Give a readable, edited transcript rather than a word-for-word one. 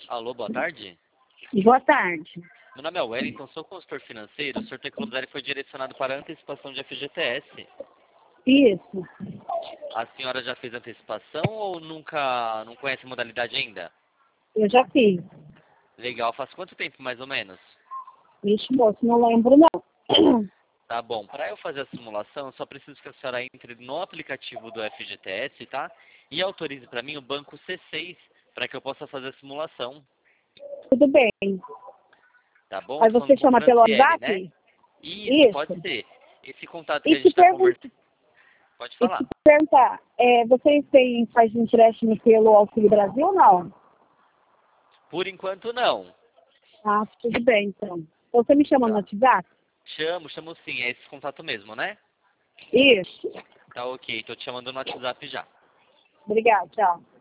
Alô, boa tarde. Boa tarde. Meu nome é Wellington, sou consultor financeiro. O Sr. Teclodari foi direcionado para a antecipação de FGTS. Isso. A senhora já fez antecipação ou não conhece a modalidade ainda? Eu já fiz. Legal. Faz quanto tempo, mais ou menos? Vixe, moço, não lembro não. Tá bom. Para eu fazer a simulação, eu só preciso que a senhora entre no aplicativo do FGTS, tá? E autorize para mim o banco C6 para que eu possa fazer a simulação. Tudo bem. Tá bom? Aí Tô falando você com chama pelo Franciele, né? WhatsApp? Isso, pode Isso. ser. Esse contato que a E gente te está conversando. Pode falar. perguntar, vocês faz empréstimo pelo Auxílio Brasil ou não? Por enquanto, não. Ah, tudo bem, então. Você me chama no Tá. WhatsApp? Chamo sim. É esse contato mesmo, né? Isso. Tá ok. Tô te chamando no WhatsApp já. Obrigada, tchau.